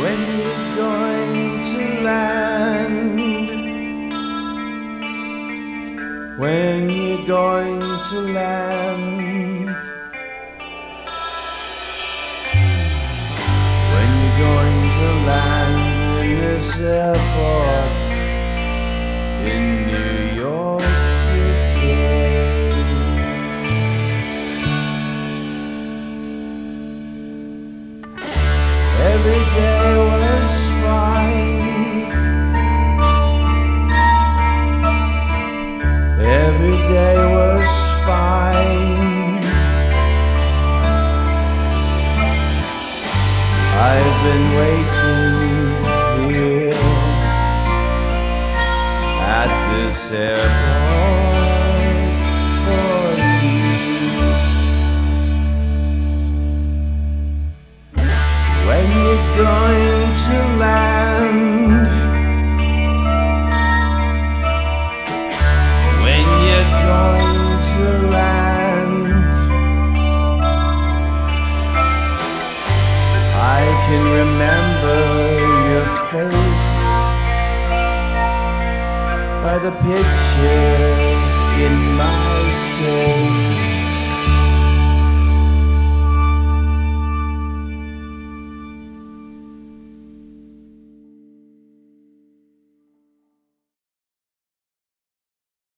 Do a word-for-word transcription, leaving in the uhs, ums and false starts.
when you're going to land, when you're going to land, when you're going to land in this airport in New York City. Every day was fine, every day was fine. I've been waiting here at this airport for you. When you're going to land, when you're going to land, I can remember your face by the picture in my case.